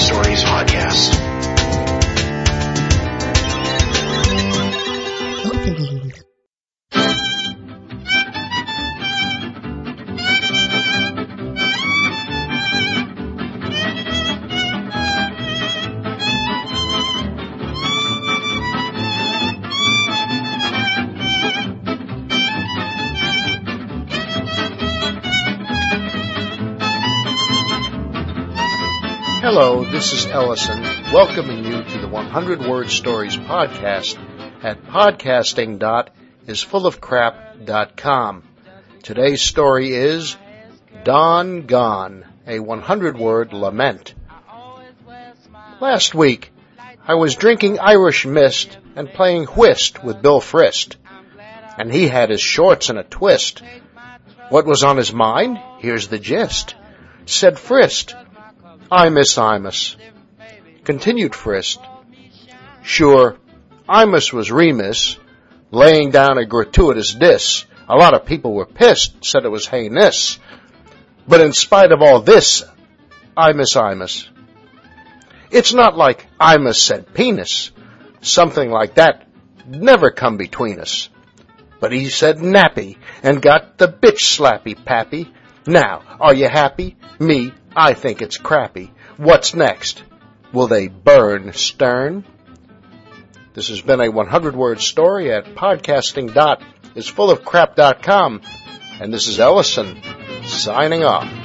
Stories podcast. Opening. Hello, this is Ellison, welcoming you to the 100 Word Stories podcast at podcasting.isfullofcrap.com. Today's story is Dawn Gone, a 100-word lament. Last week, I was drinking Irish mist and playing whist with Bill Frist, and he had his shorts in a twist. What was on his mind? Here's the gist. Said Frist, Imus. Continued Frist, sure, Imus was Remus, laying down a gratuitous diss. A lot of people were pissed, said it was heinous. But in spite of all this, Imus. It's not like Imus said penis. Something like that never come between us. But he said nappy, and got the bitch slappy pappy. Now, are you happy? Me, I think it's crappy. What's next? Will they burn stern? This has been a 100-word story at podcasting.isfullofcrap.com, and this is Ellison signing off.